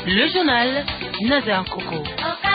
Le journal Nazaire Coco.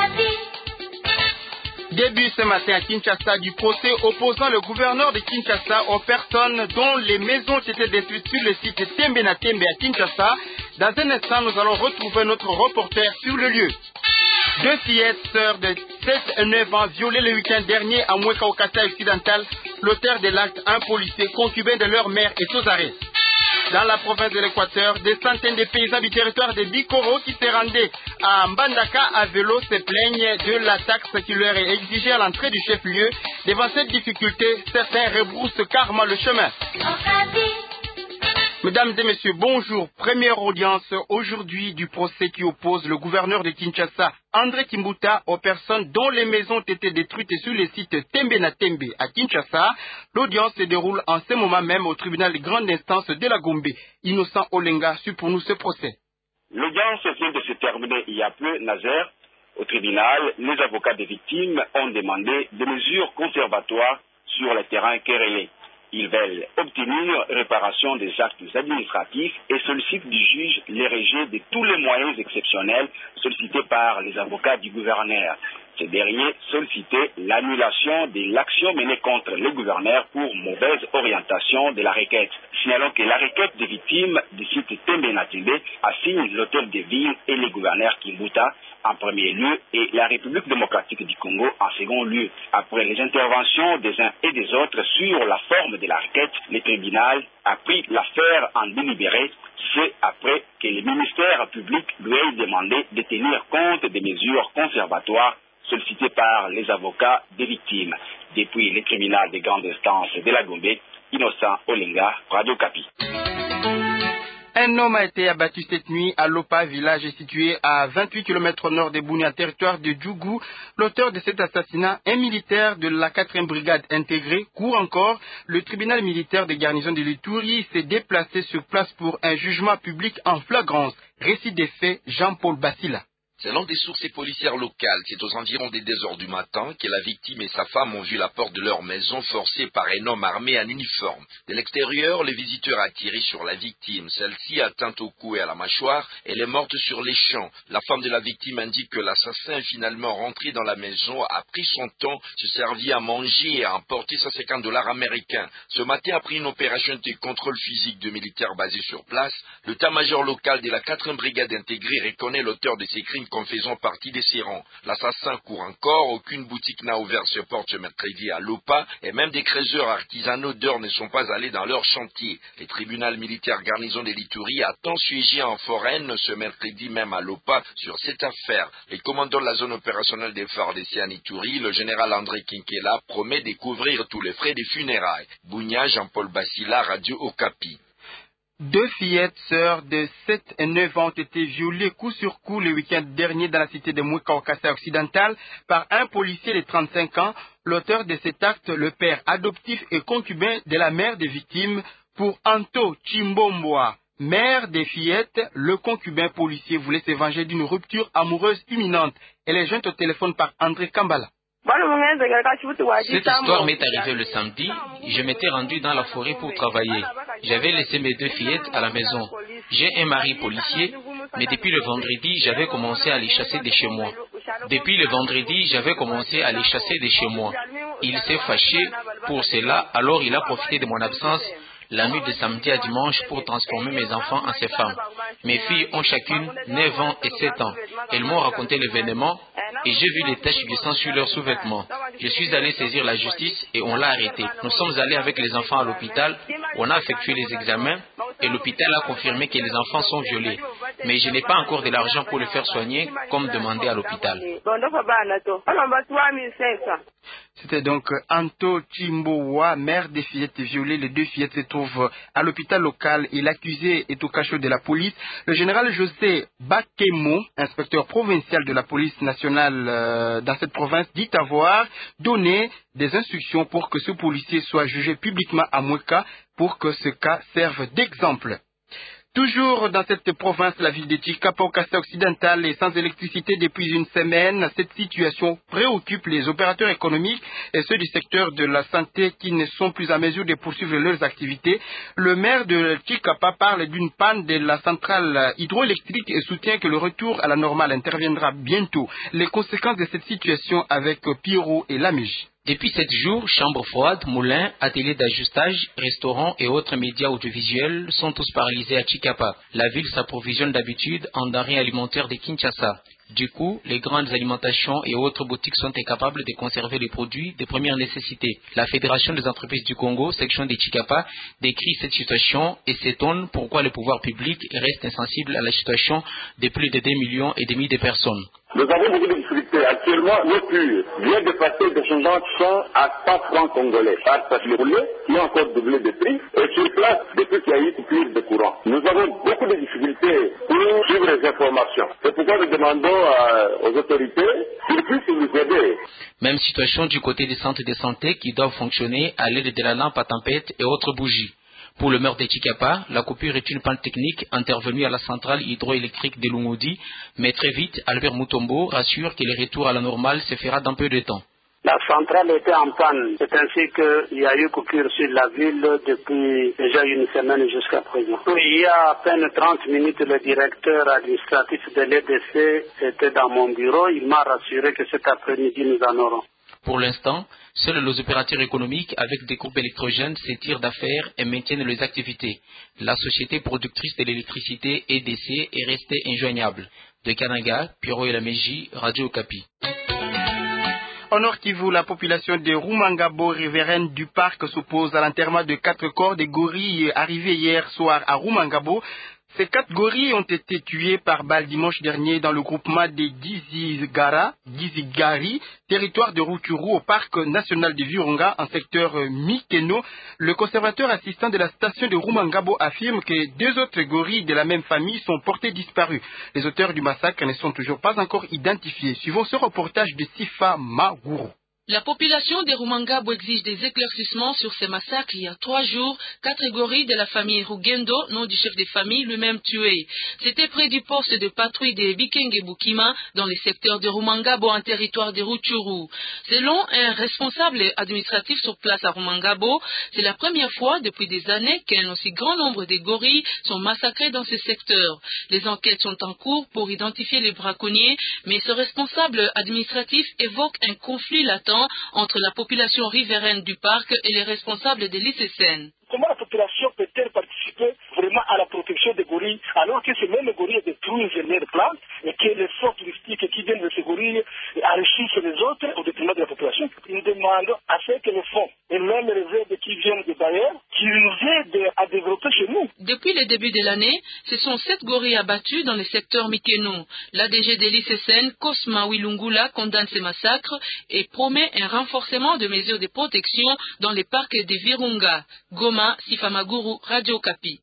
Début ce matin à Kinshasa du procès opposant le gouverneur de Kinshasa aux personnes dont les maisons ont été détruites sur le site Tembe na Tembe à Kinshasa. Dans un instant, nous allons retrouver notre reporter sur le lieu. Deux fillettes, sœurs de 7 et 9 ans, violées le week-end dernier à Moueka au Kasai occidental. L'auteur de l'acte, un policier concubin de leur mère, est aux arrêts. Dans la province de l'Équateur, des centaines de paysans du territoire de Bikoro qui se rendaient à Mbandaka à vélo se plaignent de la taxe qui leur est exigée à l'entrée du chef-lieu. Devant cette difficulté, certains rebroussent carrément le chemin. Mesdames et messieurs, bonjour. Première audience aujourd'hui du procès qui oppose le gouverneur de Kinshasa, André Kimbuta, aux personnes dont les maisons ont été détruites sur le site Tembe na Tembe à Kinshasa. L'audience se déroule en ce moment même au tribunal de grande instance de la Gombe. Innocent Olenga suit pour nous ce procès. L'audience vient de se terminer il y a peu, Nazaire. Au tribunal, les avocats des victimes ont demandé des mesures conservatoires sur le terrain querellé. Ils veulent obtenir réparation des actes administratifs et sollicitent du juge les rejets de tous les moyens exceptionnels sollicités par les avocats du gouverneur. Ces derniers sollicitaient l'annulation de l'action menée contre le gouverneur pour mauvaise orientation de la requête. Signalons que la requête des victimes du site Tembe na Tembe assigne l'hôtel de ville et le gouverneur Kimbuta en premier lieu et la République démocratique du Congo en second lieu. Après les interventions des uns et des autres sur la forme de la requête, le tribunal a pris l'affaire en délibéré. C'est après que le ministère public lui ait demandé de tenir compte des mesures conservatoires sollicitées par les avocats des victimes. Depuis le tribunal de grande instance de la Gombe, Innocent Olenga, Radio Kapi. Un homme a été abattu cette nuit à Lopa, village situé à 28 km au nord de Bunia, territoire de Djougou. L'auteur de cet assassinat, un militaire de la 4e brigade intégrée, court encore. Le tribunal militaire de garnison de l'Ituri s'est déplacé sur place pour un jugement public en flagrance. Récit des faits, Jean-Paul Bassila. Selon des sources policières locales, c'est aux environs des 2 heures du matin que la victime et sa femme ont vu la porte de leur maison forcée par un homme armé en uniforme. De l'extérieur, le visiteur a tiré sur la victime. Celle-ci, atteinte au cou et à la mâchoire, elle est morte sur les champs. La femme de la victime indique que l'assassin est finalement rentré dans la maison, a pris son temps, se servit à manger et a emporté $150 américains. Ce matin, après une opération de contrôle physique de militaires basés sur place, l'état-major local de la 4e brigade intégrée reconnaît l'auteur de ces crimes comme faisant partie de ses rangs. L'assassin court encore, aucune boutique n'a ouvert ses portes ce mercredi à Lopa, et même des creuseurs artisanaux d'or ne sont pas allés dans leur chantier. Le tribunal militaire garnison de l'Ituri a tant siégé en foraine ce mercredi même à Lopa sur cette affaire. Le commandant de la zone opérationnelle des FARDC en Ituri, le général André Kinkela, promet de couvrir tous les frais des funérailles. Bunia, Jean-Paul Bassila, Radio Okapi. 2 fillettes, sœurs de 7 et 9 ans, ont été violées coup sur coup le week-end dernier dans la cité de Moueka au Kasai occidental par un policier de 35 ans. L'auteur de cet acte, le père adoptif et concubin de la mère des victimes. Pour Anto Chimbomboa, mère des fillettes, le concubin policier voulait se venger d'une rupture amoureuse imminente. Elle est jointe au téléphone par André Kambala. Cette histoire m'est arrivée le samedi. Je m'étais rendu dans la forêt pour travailler. J'avais laissé mes 2 fillettes à la maison. J'ai un mari policier, mais depuis le vendredi, j'avais commencé à les chasser de chez moi. Il s'est fâché pour cela, alors il a profité de mon absence la nuit de samedi à dimanche pour transformer mes enfants en ses femmes. Mes filles ont chacune 9 ans et 7 ans. Elles m'ont raconté l'événement et j'ai vu les taches de sang sur leurs sous-vêtements. Je suis allé saisir la justice et on l'a arrêté. Nous sommes allés avec les enfants à l'hôpital, on a effectué les examens et l'hôpital a confirmé que les enfants sont violés. Mais je n'ai pas encore de l'argent pour les faire soigner comme demandé à l'hôpital. C'était donc Anto Chimbowa, mère des fillettes violées. Les 2 fillettes se trouvent à l'hôpital local et l'accusé est au cachot de la police. Le général José Bakemo, inspecteur provincial de la police nationale dans cette province, dit avoir donné des instructions pour que ce policier soit jugé publiquement à Moueka pour que ce cas serve d'exemple. Toujours dans cette province, la ville de Chikapa au Kassai occidental est sans électricité depuis une semaine. Cette situation préoccupe les opérateurs économiques et ceux du secteur de la santé qui ne sont plus à mesure de poursuivre leurs activités. Le maire de Chikapa parle d'une panne de la centrale hydroélectrique et soutient que le retour à la normale interviendra bientôt. Les conséquences de cette situation avec Pierrot et Lamiji. Depuis 7 jours, chambres froides, moulins, ateliers d'ajustage, restaurants et autres médias audiovisuels sont tous paralysés à Chikapa. La ville s'approvisionne d'habitude en denrées alimentaires de Kinshasa. Du coup, les grandes alimentations et autres boutiques sont incapables de conserver les produits de première nécessité. La Fédération des entreprises du Congo, section de Chikapa, décrit cette situation et s'étonne pourquoi le pouvoir public reste insensible à la situation de plus de 2,5 millions de personnes. Nous avons beaucoup de difficultés. Actuellement, l'eau pure vient de passer de 50 francs à 100 francs congolais. Parce que le poulet qui a encore doublé de prix et sur place depuis qu'il y a eu coupure de courant. Nous avons beaucoup de difficultés pour suivre les informations. C'est pourquoi nous demandons aux autorités qu'ils puissent nous aider. Même situation du côté des centres de santé qui doivent fonctionner à l'aide de la lampe à tempête et autres bougies. Pour le maire de Chikapa, la coupure est une panne technique intervenue à la centrale hydroélectrique de Lungudi, mais très vite, Albert Mutombo rassure que le retour à la normale se fera dans peu de temps. La centrale était en panne, c'est ainsi qu'il y a eu coupure sur la ville depuis déjà une semaine jusqu'à présent. Il y a à peine 30 minutes, le directeur administratif de l'EDC était dans mon bureau, il m'a rassuré que cet après-midi nous en aurons. Pour l'instant, seuls les opérateurs économiques avec des groupes électrogènes se tirent d'affaires et maintiennent les activités. La société productrice de l'électricité EDC est restée injoignable. De Kananga, Pierrot et Lamiji, Radio Okapi. Au Nord Kivu, la population de Rumangabo, riveraine du parc, s'oppose à l'enterrement de 4 corps de gorilles arrivés hier soir à Rumangabo. Ces 4 gorilles ont été tués par balle dimanche dernier dans le groupement de Gizigari, territoire de Rutshuru au parc national de Virunga en secteur Mikeno. Le conservateur assistant de la station de Rumangabo affirme que 2 autres gorilles de la même famille sont portés disparus. Les auteurs du massacre ne sont toujours pas encore identifiés. Suivons ce reportage de Sifa Maguru. La population de Rumangabo exige des éclaircissements sur ces massacres. Il y a 3 jours, 4 gorilles de la famille Rugendo, nom du chef de famille, lui-même tué. C'était près du poste de patrouille de Bikenge-Bukima, dans les secteurs de Rumangabo, en territoire de Rutshuru. Selon un responsable administratif sur place à Rumangabo, c'est la première fois depuis des années qu'un aussi grand nombre de gorilles sont massacrés dans ce secteur. Les enquêtes sont en cours pour identifier les braconniers, mais ce responsable administratif évoque un conflit latent entre la population riveraine du parc et les responsables de l'ICCN. Comment la population peut-elle participer vraiment à la protection des gorilles alors que ces mêmes gorilles détruisent leurs plantes et que les sorts touristiques qui viennent de ces gorilles enrichissent les autres au détriment de la population? Nous demandons à ce que le fonds et même les aides qui viennent des bailleurs qui nous aident à développer chez nous. Depuis le début de l'année, ce sont 7 gorilles abattus dans le secteur Mikeno. L'ADG de l'ICCN, Cosma Wilungula, condamne ces massacres et promet un renforcement de mesures de protection dans les parcs de Virunga. Goma, Sifamaguru, Radio Okapi.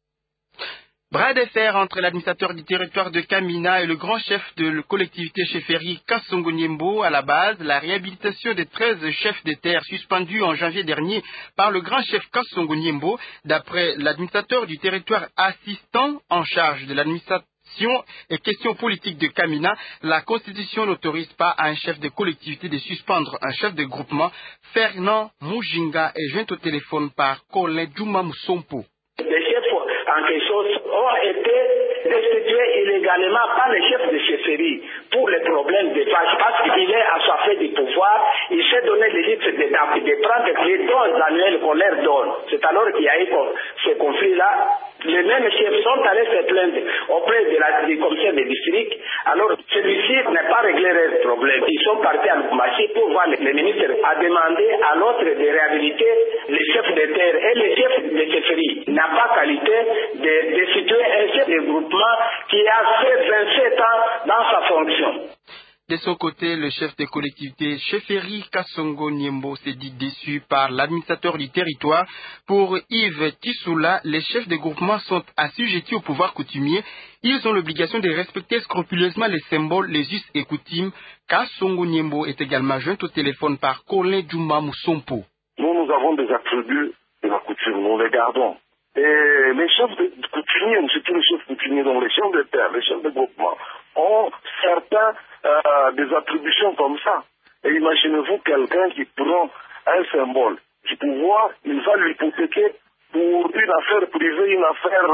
Bras de fer entre l'administrateur du territoire de Kamina et le grand chef de la collectivité chefferie Kassongo Niembo. À la base, la réhabilitation des 13 chefs de terre suspendus en janvier dernier par le grand chef Kassongo Niembo. D'après l'administrateur du territoire assistant en charge de l'administration et questions politiques de Kamina, la Constitution n'autorise pas à un chef de collectivité de suspendre un chef de groupement. Fernand Mujinga est joint au téléphone par Colin Djouma Moussompo. Les chefs en question ont été destitués illégalement par les chefs de chefferie pour les problèmes de vaches parce qu'il est assoiffé du pouvoir. Il s'est donné le luxe de prendre les dons annuels qu'on leur donne. C'est alors qu'il y a eu ce conflit-là. Les mêmes chefs sont allés se plaindre auprès du commissaire de district. Alors, celui-ci n'a pas réglé leurs problèmes. Ils sont partis à Lubumbashi pour voir le ministre a demandé à l'autre de réhabiliter les chefs de terre et les chefs de chefferie. N'a pas qualité de situer un chef de groupement qui a fait 27 ans dans sa fonction. De son côté, le chef de collectivité chefferie Kassongo Niembo s'est dit déçu par l'administrateur du territoire. Pour Yves Tissoula, les chefs de groupement sont assujettis au pouvoir coutumier. Ils ont l'obligation de respecter scrupuleusement les symboles, les us et coutumes. Kassongo Niembo est également joint au téléphone par Colin Djouma Moussompo. Nous avons des attributs de la coutume, nous les gardons. Et les chefs de coutumiers, surtout les chefs coutumiers, donc les chefs de terre, les chefs de groupement, ont certains des attributions comme ça. Et imaginez-vous quelqu'un qui prend un symbole du pouvoir, il va l'hypothéquer pour une affaire privée, une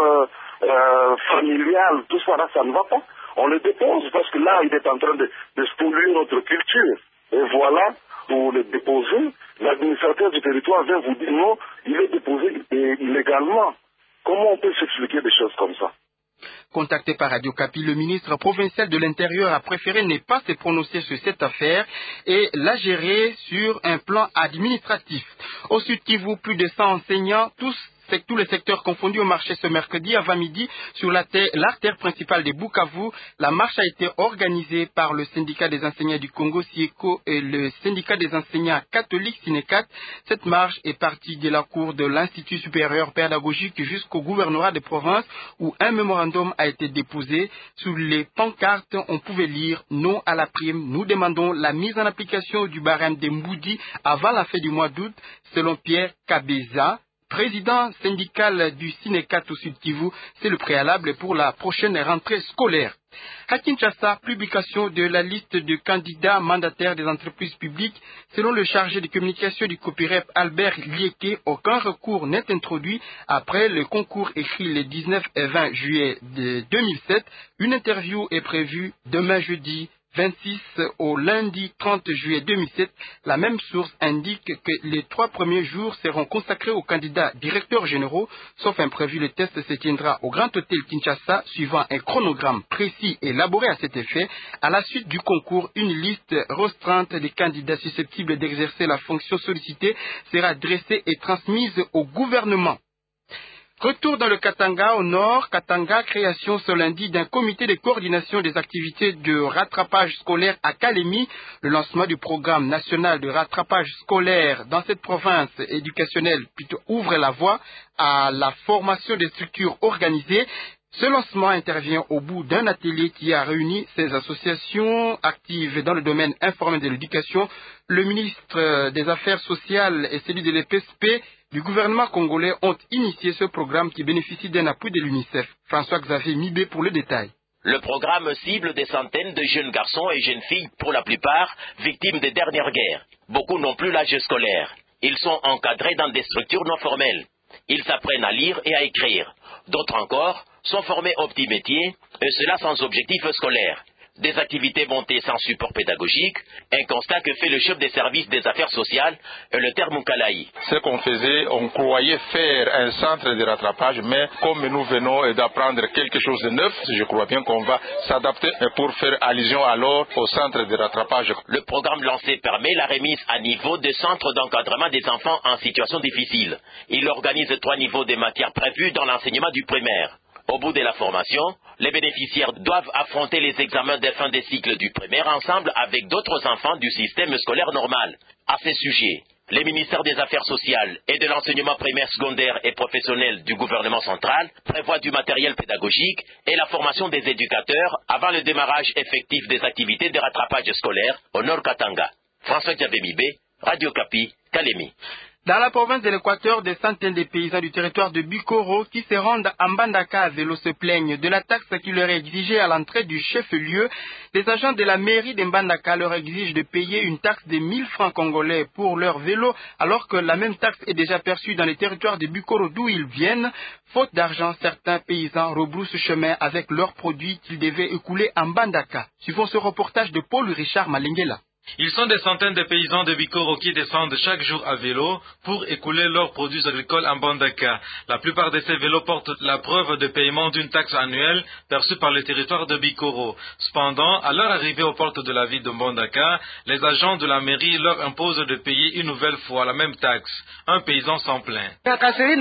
affaire familiale, tout ça là, ça ne va pas. On le dépose parce que là, il est en train de spolier notre culture. Et voilà, pour le déposer, l'administrateur du territoire vient vous dire non, il est déposé illégalement. Comment on peut s'expliquer des choses comme ça? Contacté par Radio Kapi, le ministre provincial de l'Intérieur a préféré ne pas se prononcer sur cette affaire et la gérer sur un plan administratif. Au Sud Kivu, plus de 100 enseignants, tous les secteurs confondus au marché ce mercredi avant midi sur l'artère principale de Bukavu. La marche a été organisée par le syndicat des enseignants du Congo, SIECO, et le syndicat des enseignants catholiques, SINECAT. Cette marche est partie de la cour de l'Institut supérieur pédagogique jusqu'au gouvernorat de province où un mémorandum a été déposé. Sur les pancartes, on pouvait lire « Non à la prime ». Nous demandons la mise en application du barème de Mboudi avant la fin du mois d'août, selon Pierre Kabeza, président syndical du Sinecat au Sud Kivu. C'est le préalable pour la prochaine rentrée scolaire. À Kinshasa, publication de la liste de candidats mandataires des entreprises publiques. Selon le chargé de communication du COPIREP, Albert Lieke, aucun recours n'est introduit après le concours écrit le 19 et 20 juillet de 2007. Une interview est prévue demain jeudi 26 au lundi 30 juillet 2007, la même source indique que les 3 premiers jours seront consacrés aux candidats directeurs généraux. Sauf imprévu, le test se tiendra au Grand Hôtel Kinshasa, suivant un chronogramme précis et élaboré à cet effet. À la suite du concours, une liste restreinte des candidats susceptibles d'exercer la fonction sollicitée sera dressée et transmise au gouvernement. Retour dans le Katanga, au nord. Katanga, création ce lundi d'un comité de coordination des activités de rattrapage scolaire à Kalemi. Le lancement du programme national de rattrapage scolaire dans cette province éducationnelle ouvre la voie à la formation des structures organisées. Ce lancement intervient au bout d'un atelier qui a réuni ces associations actives dans le domaine informel de l'éducation. Le ministre des Affaires sociales et celui de l'EPSP du gouvernement congolais ont initié ce programme qui bénéficie d'un appui de l'UNICEF. François-Xavier Mibé pour le détail. Le programme cible des centaines de jeunes garçons et jeunes filles, pour la plupart victimes des dernières guerres. Beaucoup n'ont plus l'âge scolaire. Ils sont encadrés dans des structures non formelles. Ils apprennent à lire et à écrire. D'autres encore sont formés aux petits métiers, et cela sans objectif scolaire. Des activités montées sans support pédagogique, un constat que fait le chef des services des affaires sociales, le terme Mukalaï. Ce qu'on faisait, on croyait faire un centre de rattrapage, mais comme nous venons d'apprendre quelque chose de neuf, je crois bien qu'on va s'adapter pour faire allusion alors au centre de rattrapage. Le programme lancé permet la remise à niveau des centres d'encadrement des enfants en situation difficile. Il organise 3 niveaux de matières prévues dans l'enseignement du primaire. Au bout de la formation, les bénéficiaires doivent affronter les examens de fin des cycles du primaire ensemble avec d'autres enfants du système scolaire normal. À ce sujet, les ministères des Affaires sociales et de l'enseignement primaire, secondaire et professionnel du gouvernement central prévoient du matériel pédagogique et la formation des éducateurs avant le démarrage effectif des activités de rattrapage scolaire au Nord Katanga. François-Xavier Mibé, Radio Kapi, Kalemi. Dans la province de l'Équateur, des centaines de paysans du territoire de Bikoro qui se rendent à Mbandaka à vélo se plaignent de la taxe qui leur est exigée à l'entrée du chef-lieu. Les agents de la mairie de Mbandaka leur exigent de payer une taxe de 1000 francs congolais pour leur vélo, alors que la même taxe est déjà perçue dans les territoires de Bikoro d'où ils viennent. Faute d'argent, certains paysans rebroussent chemin avec leurs produits qu'ils devaient écouler à Mbandaka. Suivons ce reportage de Paul Richard Malengela. Ils sont des centaines de paysans de Bikoro qui descendent chaque jour à vélo pour écouler leurs produits agricoles en Mbandaka. La plupart de ces vélos portent la preuve de paiement d'une taxe annuelle perçue par le territoire de Bikoro. Cependant, à leur arrivée aux portes de la ville de Mbandaka, les agents de la mairie leur imposent de payer une nouvelle fois la même taxe. Un paysan s'en plaint. Il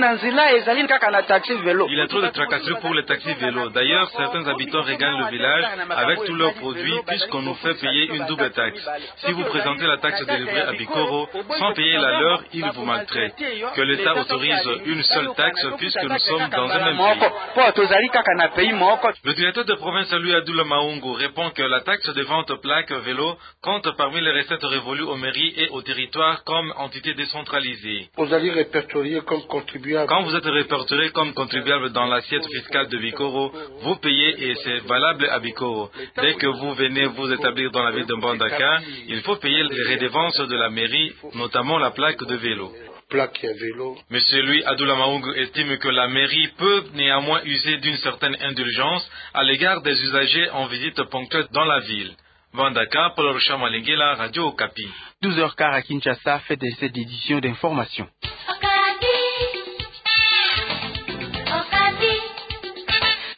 y a trop de tracasseries pour les taxis vélos. D'ailleurs, certains habitants regagnent le village avec tous leurs produits puisqu'on nous fait payer une double taxe. Si vous présentez la taxe de livret à Bikoro sans payer la leur, ils vous maltraitent. Que l'État autorise une seule taxe puisque nous sommes dans un même pays. Le directeur de province, Louis Adoula Maungu, répond que la taxe de vente plaque vélo compte parmi les recettes révolues aux mairies et aux territoires comme entité décentralisée. Vous allez répertorier comme contribuable. Quand vous êtes répertorié comme contribuable dans l'assiette fiscale de Bikoro, vous payez et c'est valable à Bikoro. Dès que vous venez vous établir dans la ville de Mbandaka, il faut payer les redevances de la mairie, notamment la plaque de vélo. Monsieur Louis Adoula Maungu estime que la mairie peut néanmoins user d'une certaine indulgence à l'égard des usagers en visite ponctuelle dans la ville. Mbandaka, Paul Rusha Malengela, Radio Okapi. 12h15 à Kinshasa, faites cette édition d'information.